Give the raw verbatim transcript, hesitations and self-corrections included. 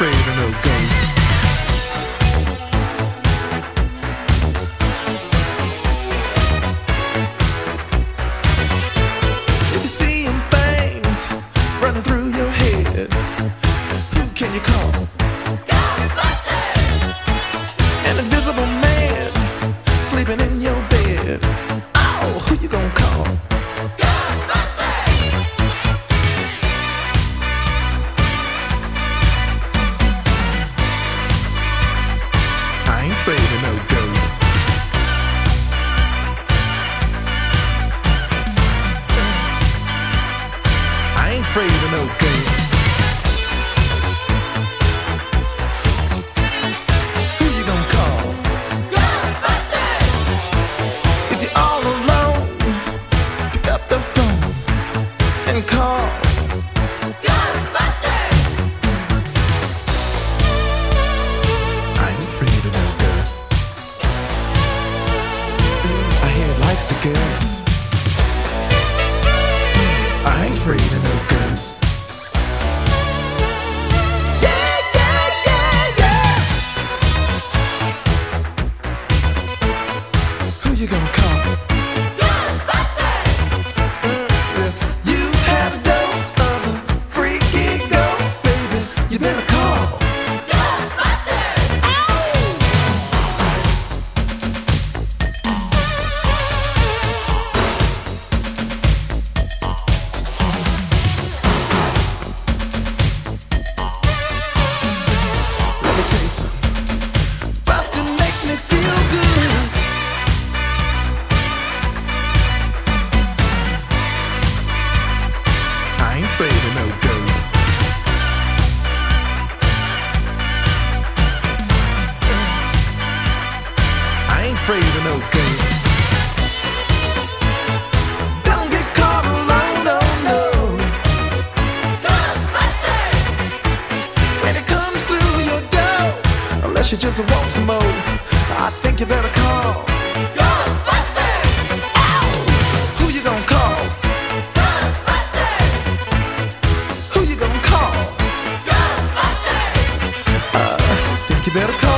afraid of no ghosts. If you're seeing things running through your head, who can you call? Ghostbusters! An invisible man sleeping in your bed. Oh, who you gonna call? Ghostbusters! I ain't afraid of no ghosts. I ain't afraid of no ghosts. Who you gonna call? Ghostbusters! If you're all alone, pick up the phone and call. Ghostbusters! I ain't afraid of no ghosts. I hear it likes the girls. I ain't afraid of no ghosts. Yeah, yeah, yeah, yeah. Who you gonna call? Ghostbusters! If you had a dose of a freaky ghost, baby, you better call. Ghostbusters! Let me tell you something. Bustin' makes me feel good. I ain't afraid of no ghosts. I ain't afraid of no ghosts. Don't get caught alone, no, no. Ghostbusters! When it comes through your door, unless you just want some more, I think you better call. Ghostbusters! Ow! Who you gonna call? Ghostbusters! Who you gonna call? Ghostbusters! I think you better call.